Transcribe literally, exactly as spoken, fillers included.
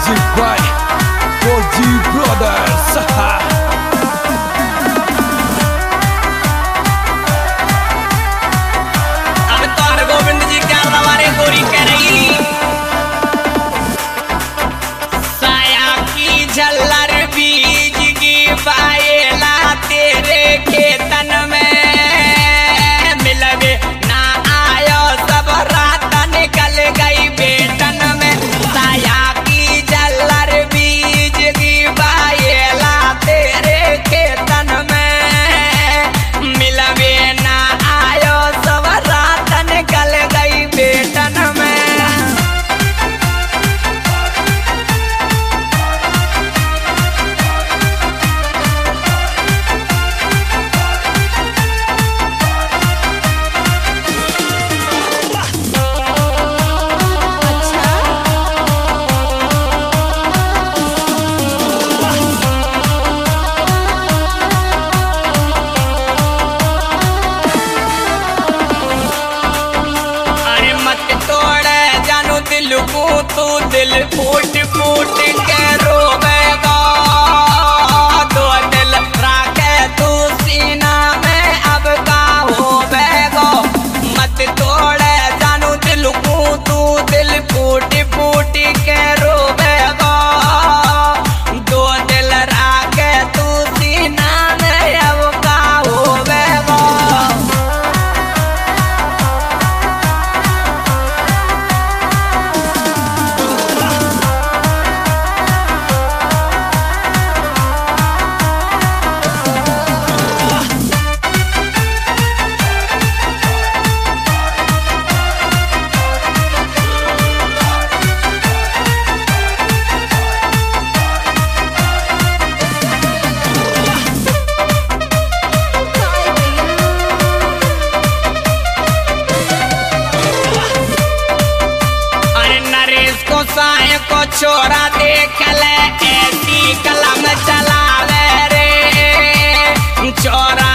Music by four G Brothers. अब तोर गोविंद जी क्या हमारे गोरी कह रही साया की झल्लर बीज की पायला तेरे खेतन में मिलवे ना आयो सब रात निकल गई बेटन में साया की झल्लर बीज की पायला तेरे खेतन में मिलवे ना आयो सब रात निकल गई बेटन में। अरे मत तोड़े जानू दिल को तू दिल फूट फूट के रोवेगा दो दिल राखे तू सीना में अब का होवेगा मत तोड़े जानू दिल को तू दिल फूट फूट के रोवेगा दो दिल राखे तू सीना में अब का होवेगा। अरे नरेश को साय को छोरा देख ले ऐसी कलम चला ले रे छोरा